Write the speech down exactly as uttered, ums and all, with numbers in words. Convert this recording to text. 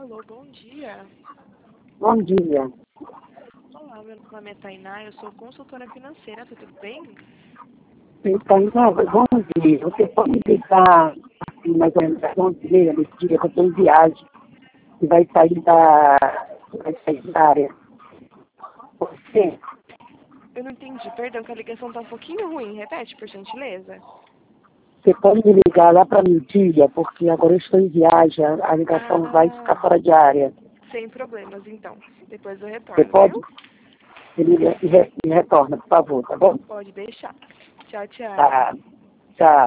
Alô, bom dia. Bom dia. Olá, meu nome é Tainá, eu sou consultora financeira, tudo bem? Então, bom dia. Você pode me ligar assim, mais ou menos às onze e meia nesse dia que eu estou em viagem e vai sair da, vai sair da área. Você, Eu não entendi, perdão, que a ligação tá um pouquinho ruim. Repete, por gentileza. você pode me ligar lá para meio-dia, porque agora eu estou em viagem, a a ligação vai ficar Ah, fora de área. sem problemas, então. Depois eu Você retorno, pode? viu? Me, liga- me re- me retorna, por favor, tá bom? Pode deixar. Tchau, tchau. Tá. Tchau.